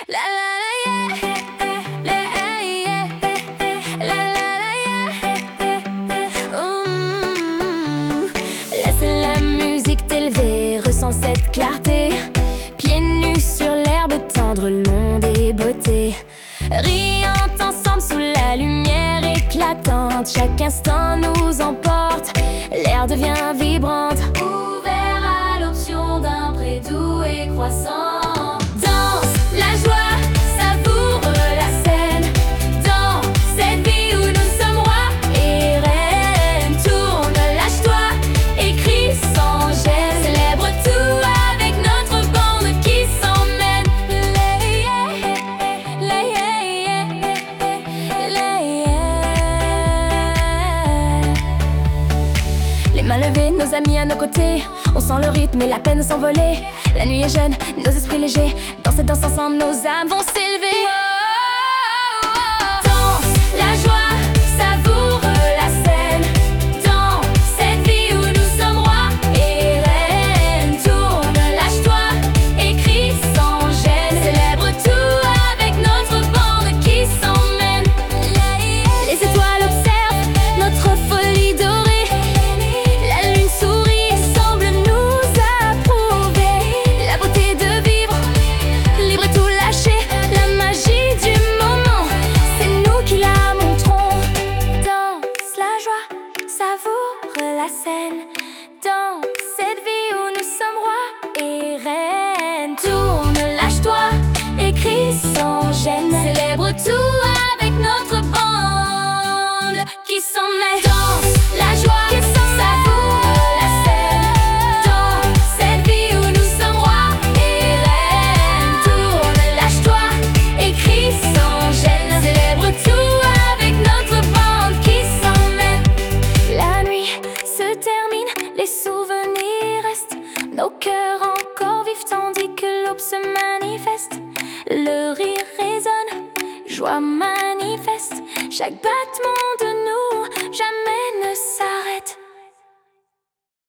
La la la yeah, la yeah, la la la yeah. Laisse la musique t'élever, ressens cette clarté. Pieds nus sur l'herbe tendre, le monde est beauté. Riant ensemble sous la lumière éclatante, chaque instant nous emporte, l'air devient vibrante. Ouvert à l'option d'un pré doux et croissant. Danse la joie, savoure la scène. Dans cette vie où nous sommes rois et reines. Tourne, lâche-toi et crie sans gêne. Célèbre tout avec notre bande qui s'emmène. Les mains levées, nos amis à nos côtés. On sent le rythme et la peine s'envoler. La nuit est jeune, nos esprits légers. Dans cette danse ensemble, nos âmes vont s'élever. Danse la joie, savoure la scène. Dans cette vie où nous sommes rois et reines. Tourne, lâche-toi et crie sans gêne. Célèbre tout avec notre bande qui s'emmène. Les étoiles observent notre folie dorée. La lune sourit, semble nous approuver. La beauté de vivre, libre et tout lâcher. La magie du moment, c'est nous qui la montrons. Danse la joie, savoure la scène. Dans cette vie où nous sommes rois et reines. Tourne, lâche-toi et crie sans gêne. Célèbre tout avec notre bande qui s'emmène. Danse la joie, savoure la scène. Dans cette vie où nous sommes rois et reines. Tourne, lâche-toi et crie sans gêne. Célèbre tout avec notre bande qui s'emmène. La nuit se termine, les souvenirs restent. Nos cœurs encore vivent tandis que l'aube se manifeste. Le rire résonne, joie manifeste. Chaque battement de